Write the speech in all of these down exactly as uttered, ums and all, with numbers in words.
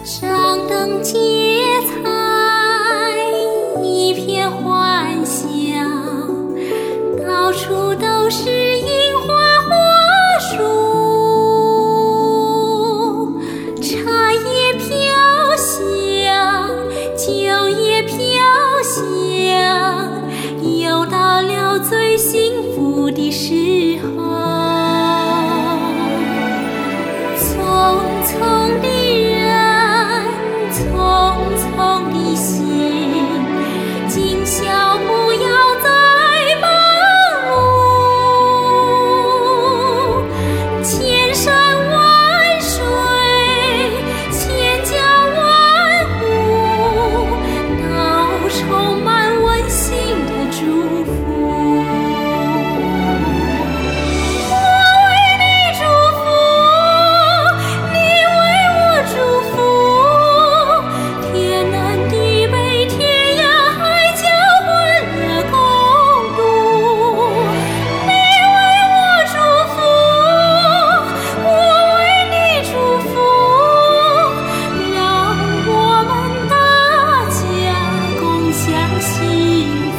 张灯结彩，一片欢笑，到处都是樱花花树，茶叶飘香，酒也飘香，又到了最幸福的时候。匆匆的人，匆匆的心，今宵不要再忙碌，千山万水，千家万户，都充满温馨的祝福。我为你祝福，你为我祝福，天南地北，天涯海角，欢乐共度。你为我祝福，我为你祝福，让我们大家共享幸福。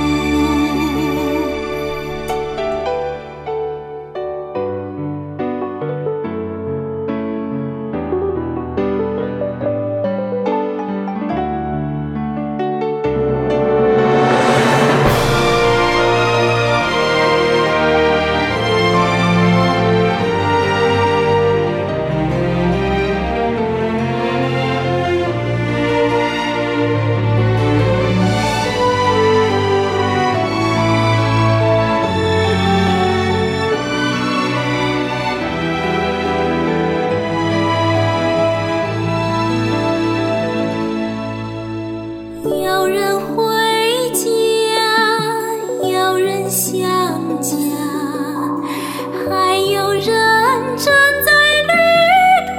有人回家，有人想家，还有人正在旅途。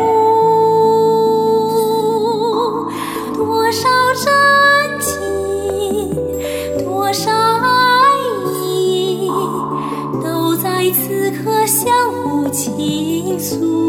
多少真情，多少爱意，都在此刻相互倾诉。